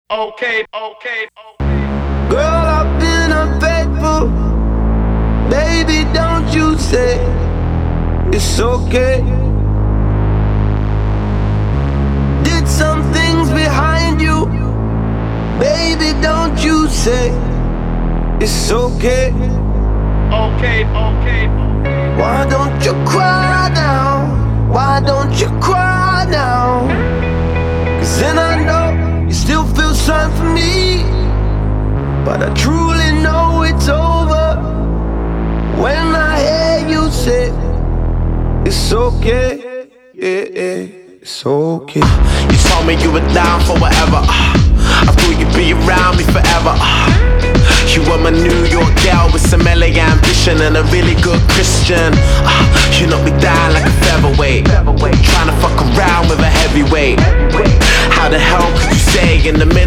Okay, okay, okay. Girl, I've been unfaithful. Baby, don't you say it's okay. Did some things behind you. Baby, don't you say it's okay. Okay, okay. Why don't you cry now? Why don't you cry now? 'Cause then I know you still feel sorry for me, but I truly know it's over when I hear you say it's okay, yeah, yeah, it's okay. You told me you were down for whatever. I thought you'd be around me forever. You were my New York girl with some LA ambition and a really good Christian. You knocked me down like a featherweight, trying to fuck around with a heavyweight. How the hell could you say in the middle